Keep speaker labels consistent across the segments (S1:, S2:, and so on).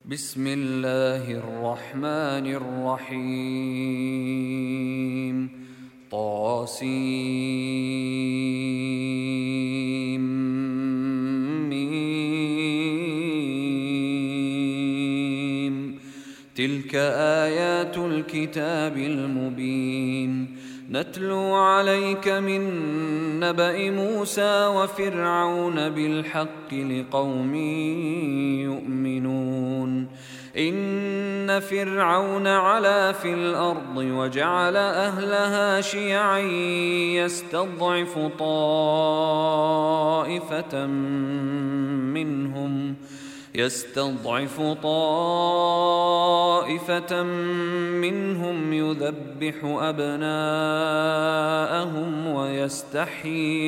S1: بسم الله الرحمن الرحيم طاسيم تلك آيات الكتاب المبين نتلو عليك من نبأ موسى وفرعون بالحق لقوم يؤمنون إن فرعون علا في الأرض وجعل أهلها شيعا يستضعف طائفة منهم يذبح أبناءهم ويستحيي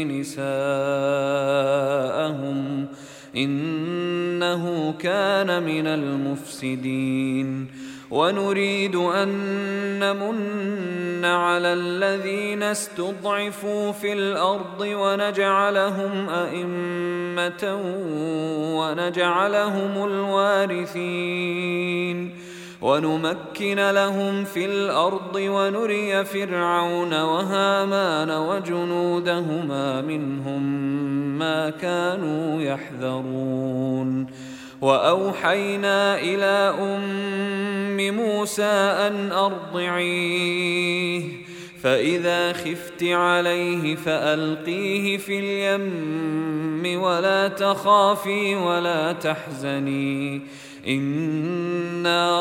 S1: نساءهم إنه كان من المفسدين ونريد أن نمن على الذين استضعفوا في الأرض ونجعلهم أئمة ونجعلهم الوارثين ونمكن لهم في الأرض ونري فرعون وهامان وجنودهما منهم ما كانوا يحذرون وأوحينا إلى أم موسى أن أرضعيه فإذا خفت عليه فألقيه في اليم ولا تخافي ولا تحزني إنا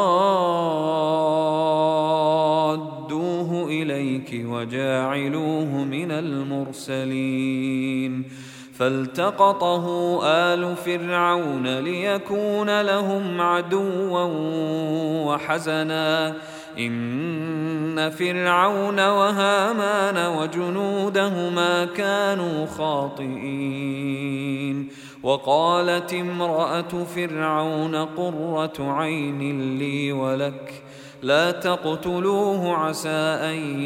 S1: رادوه إليك وجاعلوه من المرسلين فالتقطه آل فرعون ليكون لهم عدوا وحزنا إن فرعون وهامان وجنودهما كانوا خاطئين وقالت امرأة فرعون قرة عين لي ولك لا تقتلوه عسى أن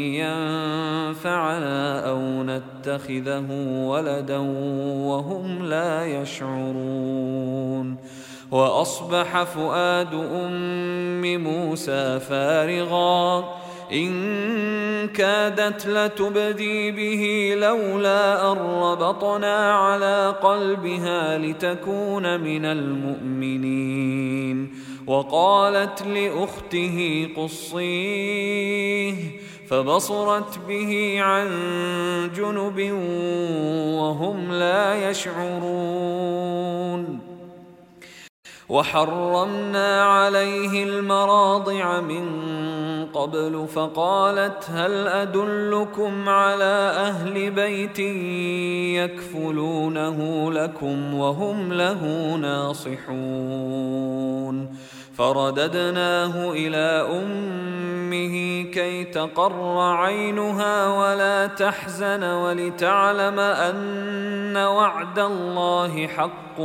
S1: ينفعنا أو نتخذه ولدا وهم لا يشعرون وأصبح فؤاد أم موسى فارغا إن كادت لتبدي به لولا أن ربطنا على قلبها لتكون من المؤمنين وقالت لأخته قصيه فبصرت به عن جنب وهم لا يشعرون وحرمنا عليه المراضع من قبل فقالت هل أدلكم على أهل بيت يكفلونه لكم وهم له ناصحون فرددناه إلى أمه كي تقر عينها ولا تحزن ولتعلم أن وعد الله حق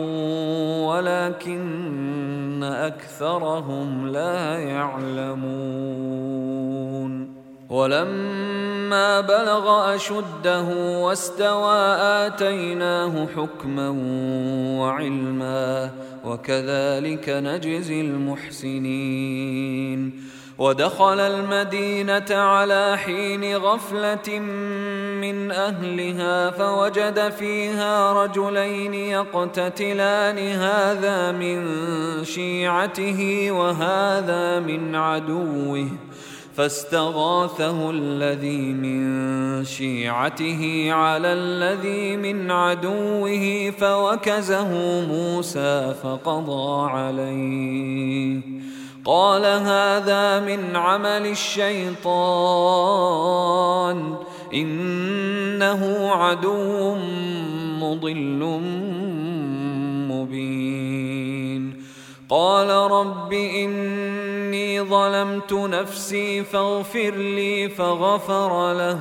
S1: ولكن أكثرهم لا يعلمون ولما بلغ أشده واستوى آتيناه حكما وعلما وكذلك نجزي المحسنين ودخل المدينة على حين غفلة من أهلها فوجد فيها رجلين يقتتلان هذا من شيعته وهذا من عدوه فاستغاثه الذي من شيعته على الذي من عدوه فوكزه موسى فقضى عليه قال هذا من عمل الشيطان إنه عدو مضل مبين قال رب إني ظلمت نفسي فاغفر لي فغفر له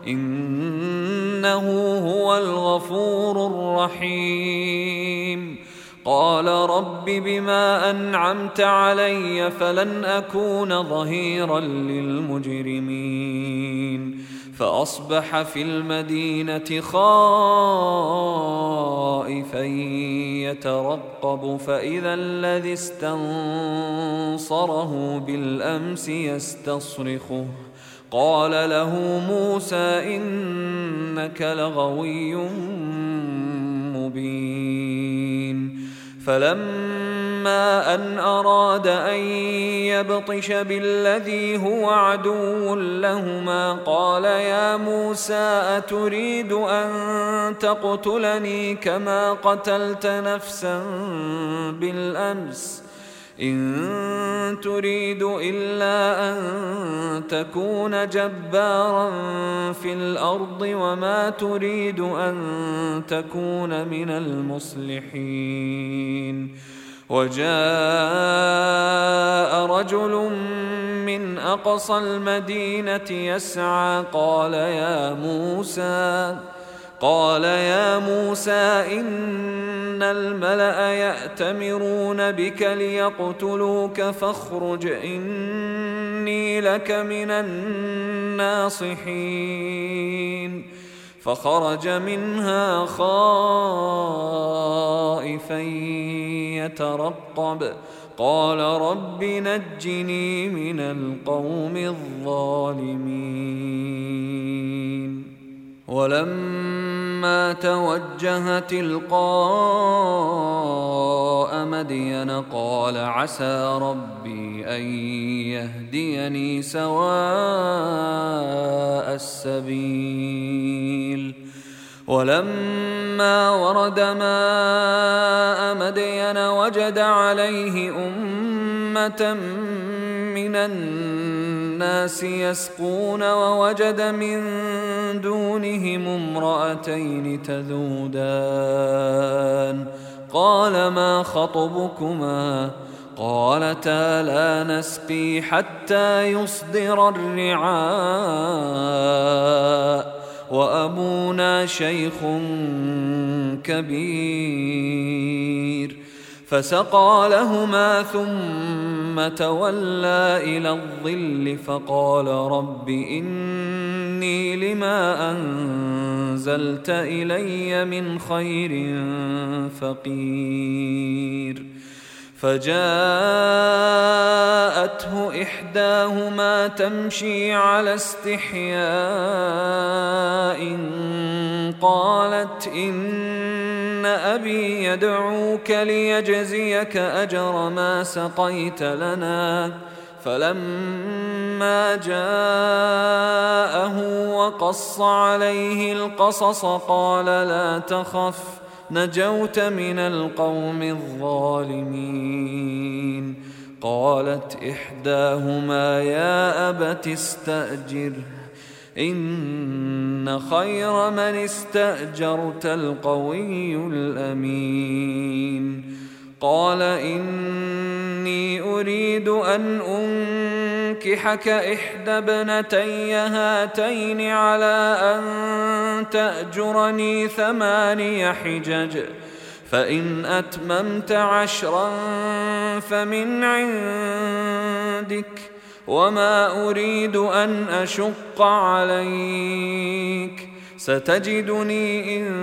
S1: إنه هو الغفور الرحيم قال رب بما أنعمت علي فلن أكون ظهيرا للمجرمين فأصبح في المدينة خائفا يترقب فإذا الذي استنصره بالأمس يستصرخه قال له موسى إنك لغوي مبين. فلما أن أراد أن يبطش بالذي هو عدو لهما قال يا موسى أتريد أن تقتلني كما قتلت نفسا بالأمس إن تريد إلا أن تكون جبارا في الأرض وما تريد أن تكون من المصلحين. وجاء رجل من أقصى المدينة يسعى قال يا موسى إن الملأ يأتمرون بك ليقتلوك فاخرج إني لك من الناصحين. فخرج منها خائفا يترقب قال رب نجني من القوم الظالمين. ولما توجه تلقاء مدين قال عسى ربي أن يهديني سواء السبيل. ولما ورد ماء مدين وجد عليه أمة من الناس يسقون ووجد من دونهم امرأتين تذودان قال ما خطبكما قالتا لا نسقي حتى يصدر الرعاء وأبونا شيخ كبير. فسقى لهما ثم تولى إلى الظل فقال رب إني لما أنزلت إلي من خير فقير. فجاءته إحداهما تمشي على استحياء قالت إن أبي يدعوك ليجزيك أجر ما سقيت لنا. فلما جاءه وقص عليه القصص قال لا تخف نجوت من القوم الظالمين. قالت إحداهما يا أبت استأجره إن خير من استأجرت القوي الأمين. قال إني أريد أن أنكحك إحدى ابنتي هاتين على أن تأجرني 8 حجج فإن أتممت 10 فمن عندك وما أريد أن أشق عليك ستجدني إن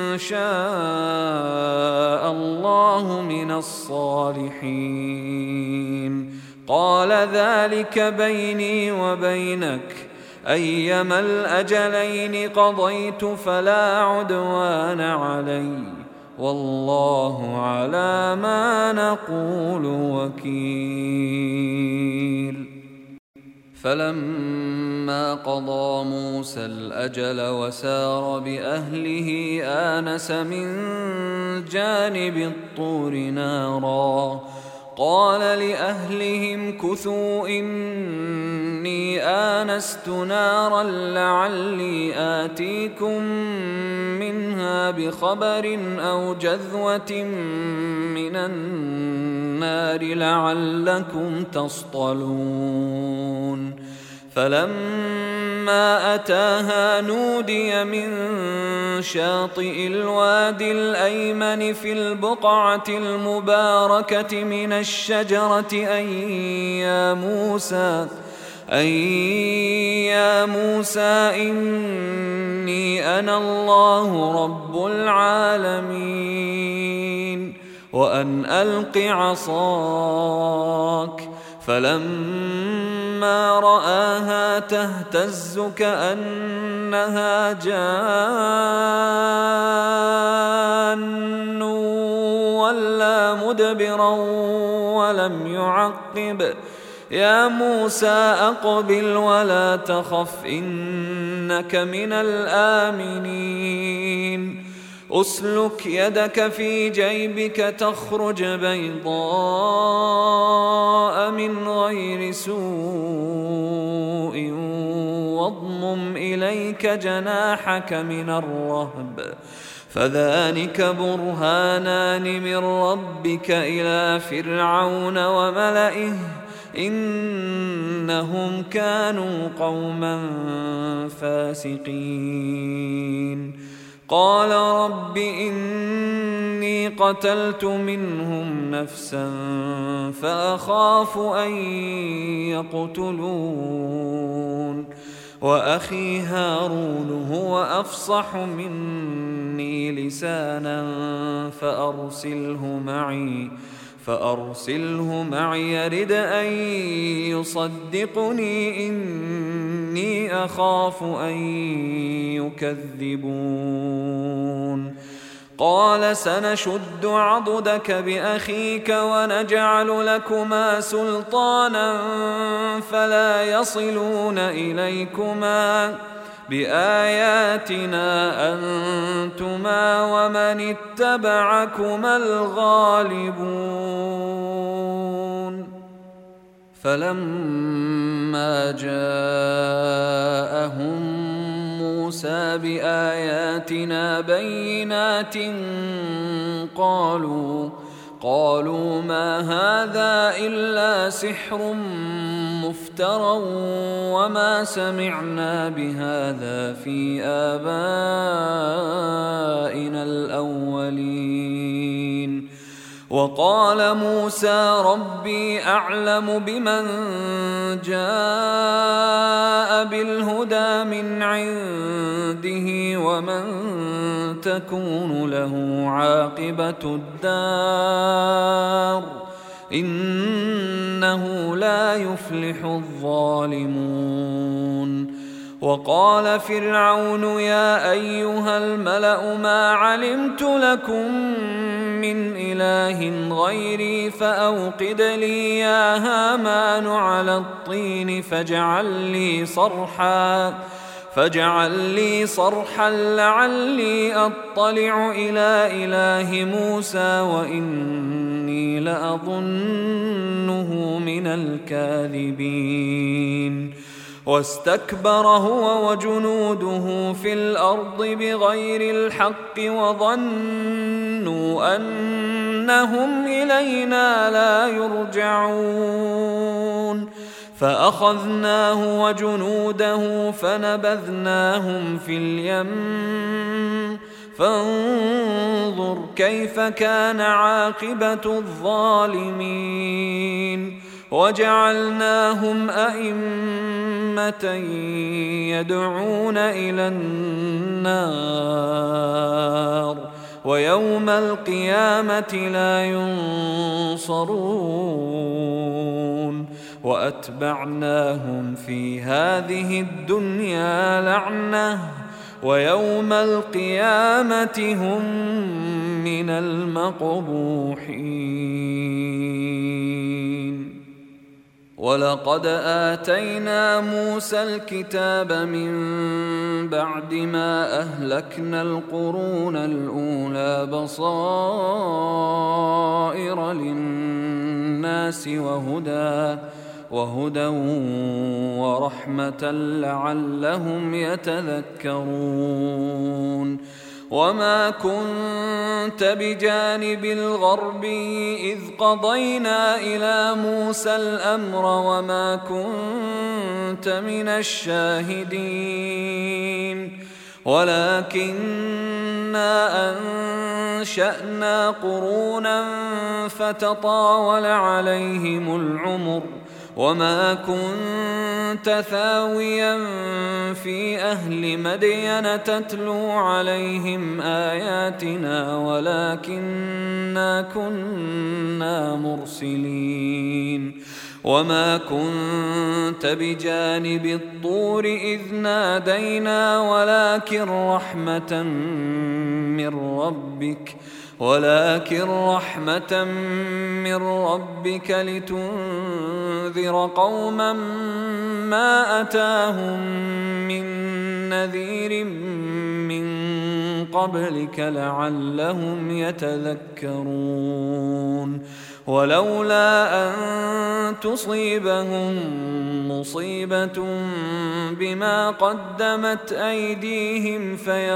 S1: شاء الله من الصالحين. قال ذلك بيني وبينك أيما الأجلين قضيت فلا عدوان علي والله على ما نقول وكيل. فلما قضى موسى الأجل وسار بأهله آنس من جانب الطور نارا قال لأهلهم كثوا إني آنست نارا لعلي آتيكم منها بخبر أو جذوة من النار لعلكم تصطلون. فلما أتاها نودي من شاطئ الوادي الأيمن في البقعة المباركة من الشجرة أي يا موسى إني أنا الله رب العالمين وأن ألق عصاك فلما رآها تهتز كأنها جان ولا مدبرا ولم يعقب يا موسى أقبل ولا تخف إنك من الآمنين أسلك يدك في جيبك تخرج بيضاء من غير سوء واضمم إليك جناحك من الرهب فذلك برهانان من ربك إلى فرعون وملئه إنهم كانوا قوما فاسقين قال رب إني قتلت منهم نفسا فأخاف أن يقتلون وأخي هارون هو أفصح مني لسانا فأرسله معي يرد أن يصدقني إني أخاف أن يكذبون قال سنشد عضدك بأخيك ونجعل لكما سلطانا فلا يصلون إليكما بآياتنا أنتما ومن اتبعكما الغالبون فلما جاءهم موسى بآياتنا بينات قالوا ما هذا إلا سحر مفترى وما سمعنا بهذا في آبائنا الأولين وقال موسى ربي أعلم بمن جاء بالهدى من عنده ومن تكون له عاقبة الدار إنه لا يفلح الظالمون وقال فرعون يا أيها الملأ ما علمت لكم من إله غيري فأوقد لي يا هامان على الطين فاجعل لي صرحا لعلي أطلع إلى إله موسى وإني لأظنه من الكاذبين واستكبر هو وجنوده في الأرض بغير الحق وظنوا أنهم إلينا لا يرجعون فأخذناه وجنوده فنبذناهم في اليم فانظر كيف كان عاقبة الظالمين وجعلناهم أئمة يدعون إلى النار ويوم القيامة لا ينصرون وأتبعناهم في هذه الدنيا لعنة ويوم القيامة هم من المقبوحين ولقد آتينا موسى الكتاب من بعد ما أهلكنا القرون الأولى بصائر للناس وهدى ورحمة لعلهم يتذكرون وما كنت بجانب الغرب إذ قضينا إلى موسى الأمر وما كنت من الشاهدين ولكننا أنشأنا قرونا فتطاول عليهم العمر وما كنت ثاويا في أهل مدين تتلو عليهم آياتنا ولكننا كنا مرسلين وما كنت بجانب الطور إذ نادينا ولكن رحمة من ربك لتنذر قوما ما أتاهم من نذير من قبلك لعلهم يتذكرون ولولا أن تصيبهم مصيبة بما قدمت أيديهم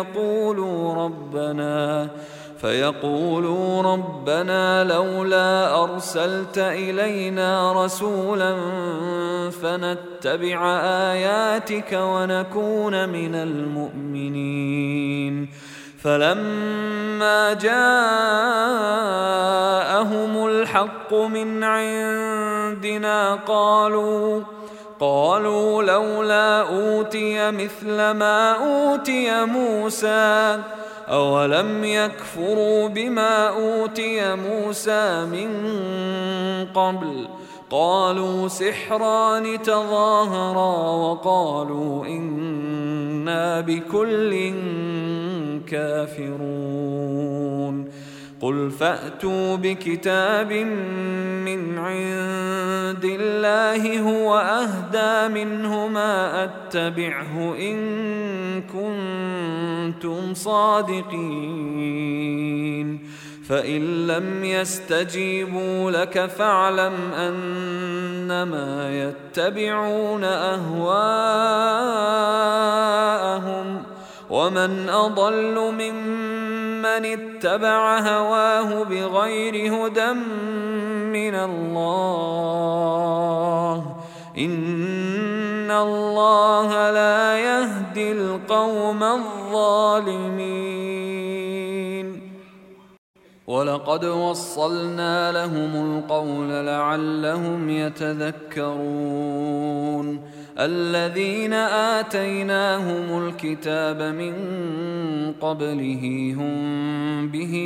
S1: فيقولوا ربنا لولا أرسلت إلينا رسولا فنتبع آياتك ونكون من المؤمنين فلما جاءهم الحق من عندنا قالوا لولا أوتي مثل ما أوتي موسى أولم يكفروا بما أوتي موسى من قبل قالوا سحران تظاهرا وقالوا إنا بكل كافرون قل فأتوا بكتاب من عند الله هو أهدى منه ما أتبعه إن كنتم صادقين فإن لم يستجيبوا لك فاعلم أنما يتبعون أهواءهم ومن أضل ممن اتبع هواه بغير هدى من الله إن الله لا يهدي القوم الظالمين ولقد وصلنا لهم القول لعلهم يتذكرون الذين آتيناهم الكتاب من قبله هم به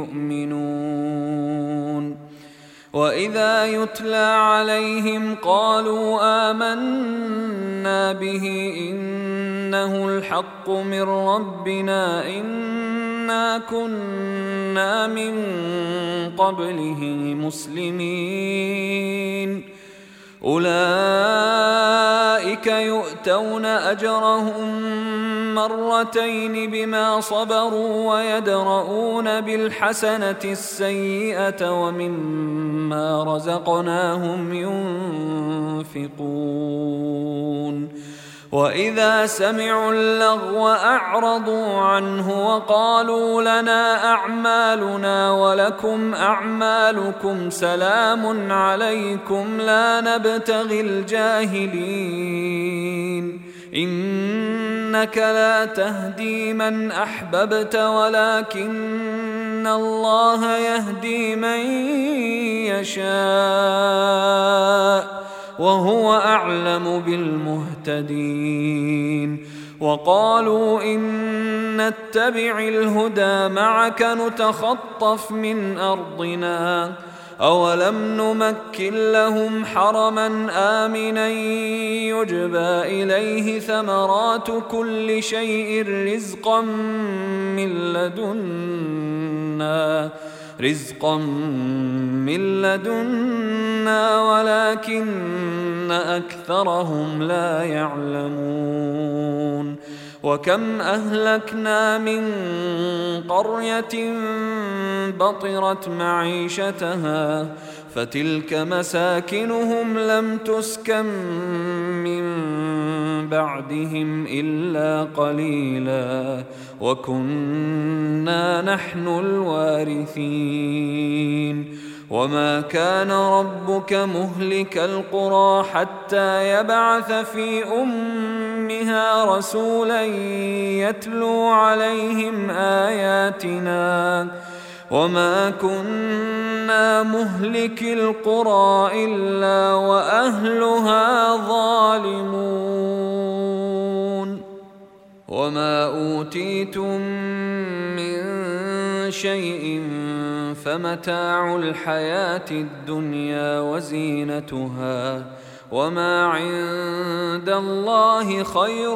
S1: يؤمنون وإذا يتلى عليهم قالوا آمنا به إنه الحق من ربنا إنا كنا من قبله مسلمين أولئك يؤتون أجرهم مرتين بما صبروا ويدرؤون بالحسنة السيئة ومما رزقناهم ينفقون وإذا سمعوا اللغو أعرضوا عنه وقالوا لنا أعمالنا ولكم أعمالكم سلام عليكم لا نبتغي الجاهلين إنك لا تهدي من أحببت ولكن الله يهدي من يشاء وهو أعلم بالمهتدين وقالوا إن نتبع الهدى معك نتخطف من أرضنا أولم نمكن لهم حرما آمنا يجبى إليه ثمرات كل شيء رزقا من لدنا ولكن أكثرهم لا يعلمون وكم أهلكنا من قرية بطرت معيشتها فتلك مساكنهم لم تسكن من بعدهم إلا قليلا وكنا نحن الوارثين وما كان ربك مهلك القرى حتى يبعث في أمها رسولا يتلو عليهم آياتنا وما كنا مهلكي القرى إلا وأهلها ظالمون وما أوتيتم من شيء فمتاع الحياة الدنيا وزينتها وما عند الله خير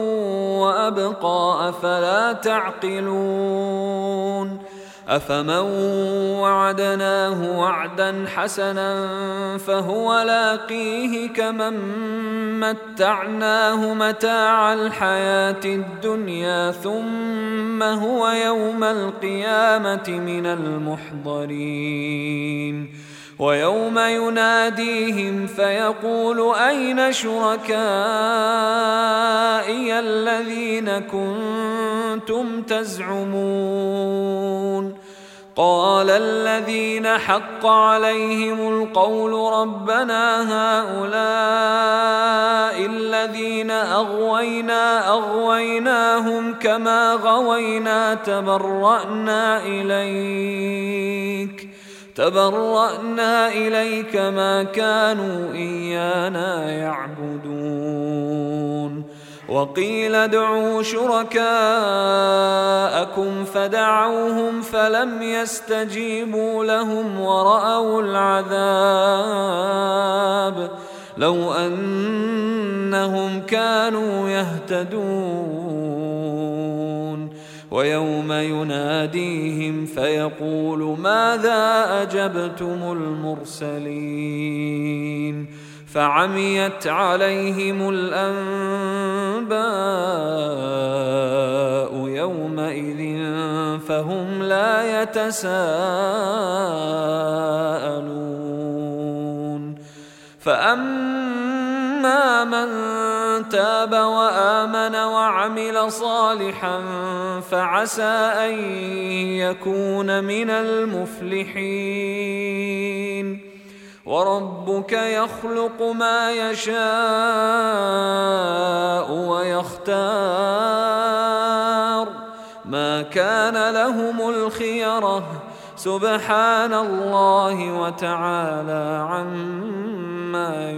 S1: وأبقى أفلا تعقلون أفمن وعدناه وعدا حسنا فهو لاقيه كمن متعناه متاع الحياة الدنيا ثم هو يوم القيامة من المحضرين ويوم يناديهم فيقول أين شركائي الذين كنتم تزعمون قال الذين حق عليهم القول ربنا هؤلاء الذين أغويناهم كما غوينا تبرأنا إليك ما كانوا إيانا يعبدون وقيل ادعوا شركاءكم فدعوهم فلم يستجيبوا لهم ورأوا العذاب لو أنهم كانوا يهتدون ويوم يناديهم فيقول ماذا أجبتم المرسلين فعميت عليهم الأنباء يومئذ فهم لا يتساءلون فأما من تاب وآمن وعمل صالحا فعسى أن يكون من المفلحين وربك يخلق ما يشاء ويختار ما كان لهم الخيرة سبحان الله وتعالى عما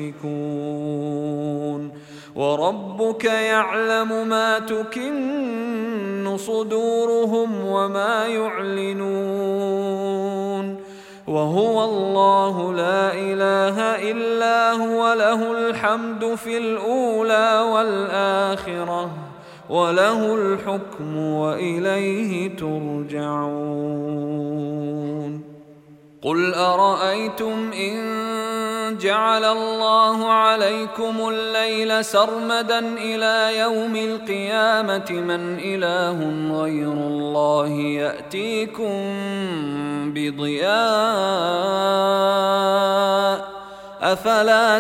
S1: يشركون وربك يعلم ما تكن صدورهم وما يعلنون وهو الله لا إله إلا هو له الحمد في الأولى والآخرة وله الحكم وإليه ترجعون قل أرأيتم إن جعل الله عليكم الليل سرمدا إلى يوم القيامة من إله غير الله يأتيكم بضياء أفلا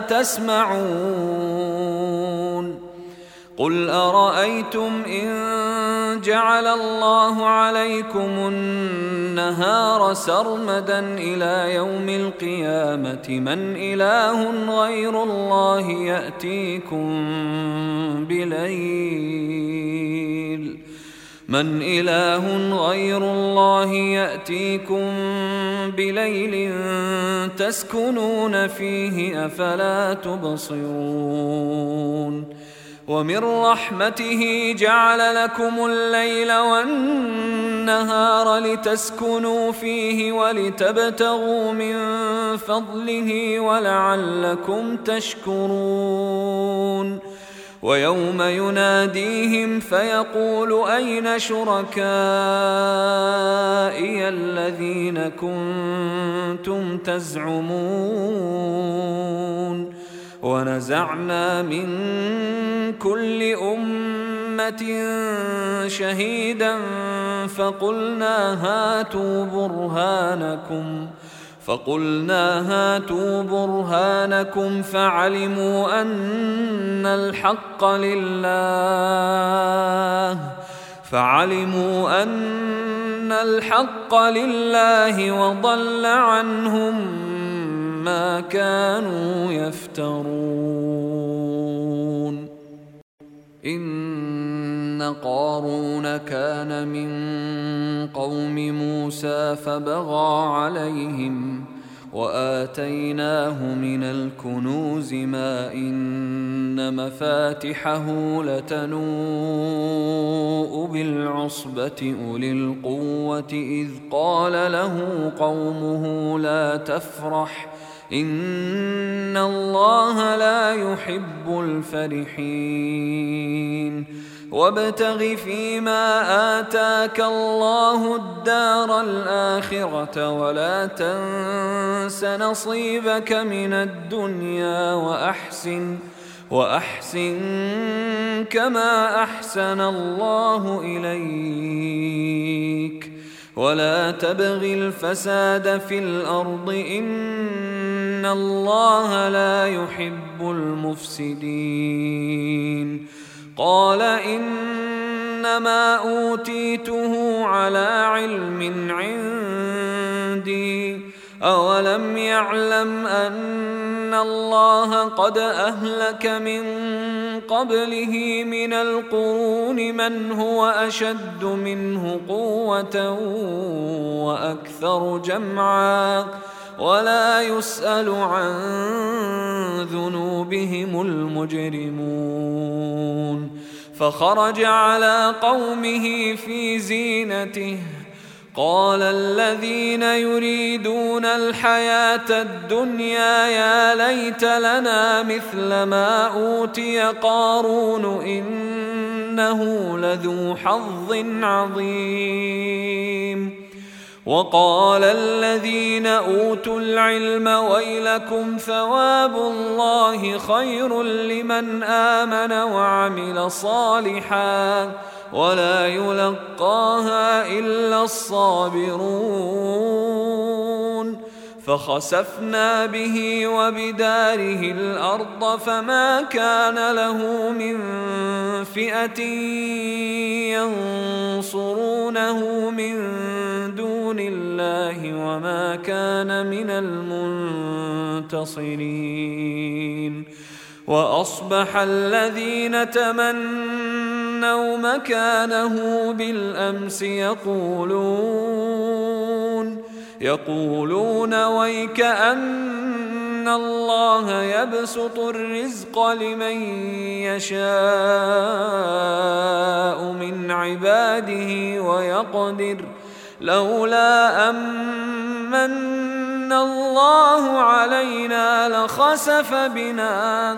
S1: تسمعون قل أرأيتم إن جعل الله عليكم النهار سرمدا إلى يوم القيامة من إله غير الله يأتيكم بليل تسكنون فيه أفلا تبصرون ومن رحمته جعل لكم الليل والنهار لتسكنوا فيه ولتبتغوا من فضله ولعلكم تشكرون ويوم يناديهم فيقول أين شركائي الذين كنتم تزعمون ونزعنا من كل أمة شهيدا فقلنا هاتوا برهانكم فعلموا أن الحق لله وضل عنهم ما كانوا يفترون إن إن قارون كان من قوم موسى فبغى عليهم وآتيناه من الكنوز ما إن مفاتحه لتنوء بالعصبة أولي القوة إذ قال له قومه لا تفرح إن الله لا يحب الفرحين وابتغ فيما آتاك الله الدار الآخرة ولا تنس نصيبك من الدنيا وأحسن كما أحسن الله إليك ولا تبغ الفساد في الأرض إن الله لا يحب المفسدين قال إنما أوتيته على علم عندي أولم يعلم أن الله قد أهلك من قبله من القرون من هو أشد منه قوة وأكثر جمعا ولا يسأل عن ذنوبهم المجرمون فخرج على قومه في زينته قال الذين يريدون الحياة الدنيا يا ليت لنا مثل ما أوتي قارون إنه لذو حظ عظيم وقال الذين أوتوا العلم ويلكم ثواب الله خير لمن آمن وعمل صالحا ولا يلقاها إلا الصابرون فخسفنا به وبداره الأرض فما كان له من فئة ينصرونه من دون الله وما كان من المنتصرين وأصبح الذين تمنوا مكانه بالأمس يقولون ويك أن الله يبسط الرزق لمن يشاء من عباده ويقدر لولا أمن الله علينا لخسف بنا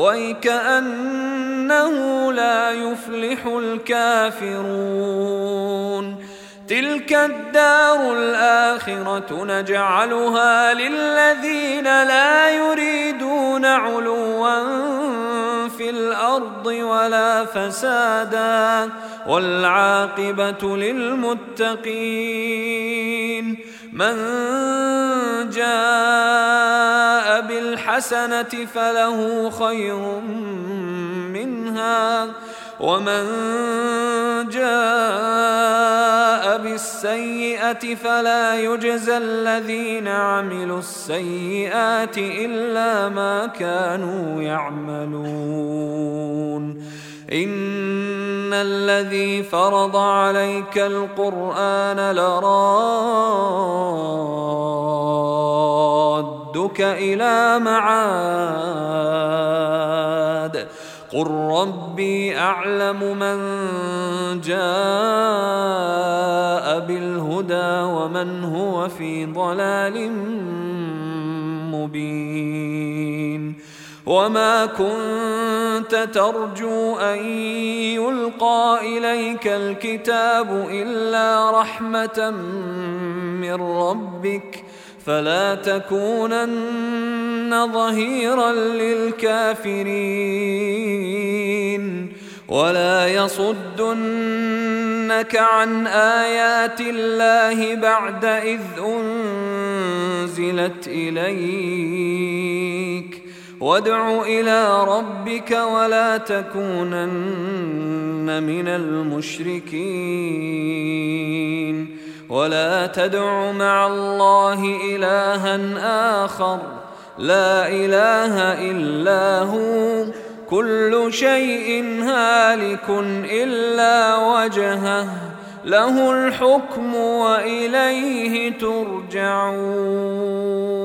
S1: ويكأنه لا يفلح الكافرون تلك الدار الآخرة نجعلها للذين لا يريدون علوا في الأرض ولا فسادا والعاقبة للمتقين من جاء بالحسنة فله خير منها ومن جاء بالسيئة فلا يجزى الذين عملوا السيئات إلا ما كانوا يعملون إن الذي فرض عليك القرآن لرادك إلى معاد قل ربي أعلم من جاء بالهدى ومن هو في ضلال مبين وما كنت ترجو أن يلقى إليك الكتاب إلا رحمة من ربك فلا تكونن ظهيرا للكافرين ولا يصدنك عن آيات الله بعد إذ أنزلت إليك وادع إلى ربك ولا تكونن من المشركين ولا تدع مع الله إلها آخر لا إله إلا هو كل شيء هالك إلا وجهه له الحكم وإليه ترجعون.